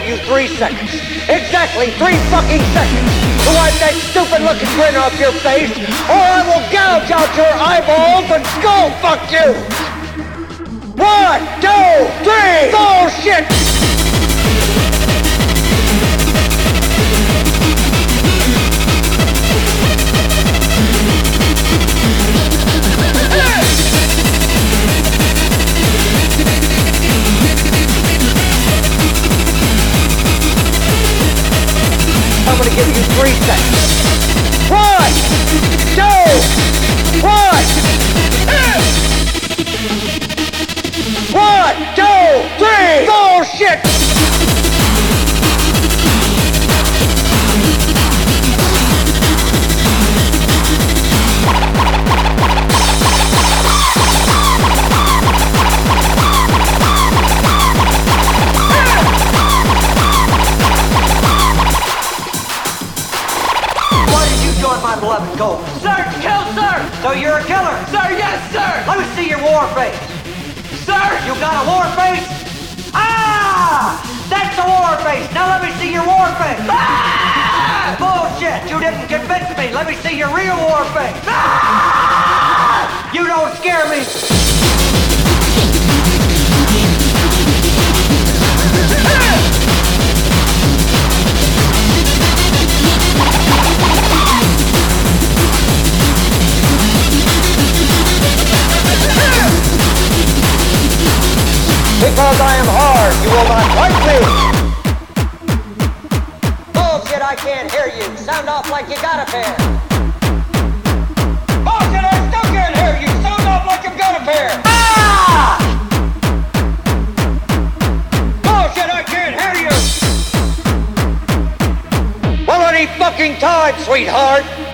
you 3 seconds. Exactly 3 fucking seconds to wipe that stupid looking grin off your face, or I will gouge out your eyeballs and skull fuck you! 1, 2, 3, bullshit! I'm gonna give you 3 seconds. 1, 2, 1. 1, 2, 3, bullshit! My beloved gold. Sir, kill, sir! So you're a killer? Sir, yes, sir! Let me see your war face. Sir! You got a war face? Ah! That's a war face! Now let me see your war face! Ah! Bullshit! You didn't convince me! Let me see your real war face! Ah! You don't scare me! Because I am hard, you will not fight me! Bullshit, I can't hear you. Sound off like you got a pair. Bullshit, I still can't hear you! Sound off like you've got a pair! Ah! Bullshit, I can't hear you! Well, any fucking time, sweetheart!